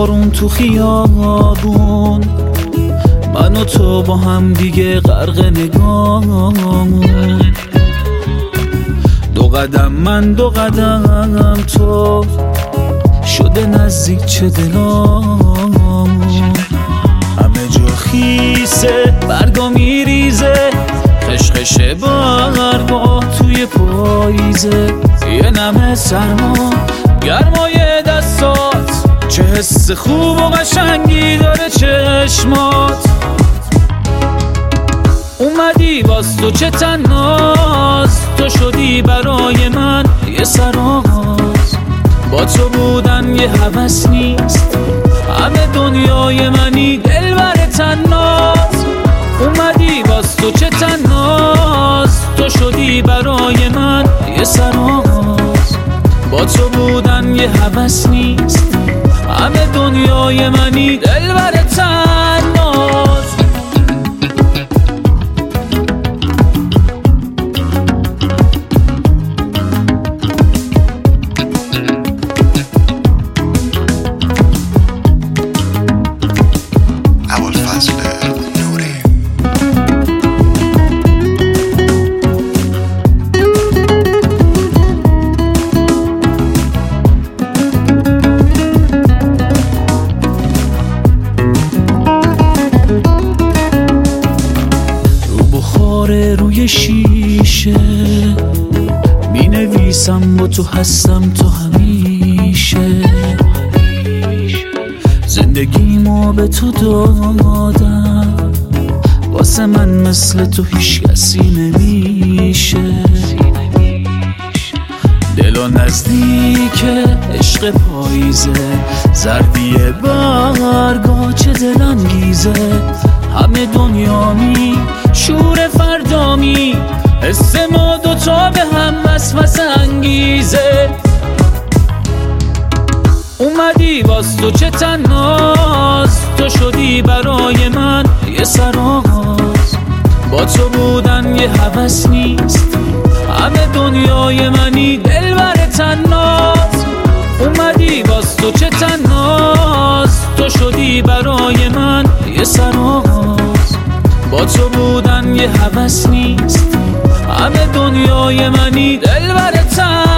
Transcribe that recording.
بارون تو خیابون، من و تو با هم دیگه غرق نگامون. دو قدم من دو قدم تو، شده نزدیک چه دلامون. همه جا خیسه برگا میریزه، خشخش برگا توی پاییزه. یه نمه سرما گرمای دستات، چه حس خوب و قشنگی داره چشمات. اومدی باز تو چه تناز، تو شدی برای من یه سراغاز. با تو بودن یه هوس نیست، همه دنیای منی دلبر تناز. اومدی باز تو چه تناز، تو شدی برای من یه سراغاز. با تو بودن یه هوس نیست، همه دنیای منی دلبر تناز. روی شیشه می نویسم با تو هستم تو همیشه. زندگیمو به تو دادم، واسه من مثل تو هیچ کسی نمیشه. دلو نزدیک عشق پاییزه، ضربی برگا چه دلانگیزه. همه دنیامی شور فردامی، حس ما دوتا به هم وسوسه انگیزه. اومدی باز تو چه تناز، تو شدی برای من یه سراغاز. با تو بودن یه هوس نیست، همه دنیای منی دلبر تناز. اومدی باز تو چه تناز، تو شدی برای من یه سراغاز. با تو بودن یه هوس نیست، همه دنیای منی دلبر تناز.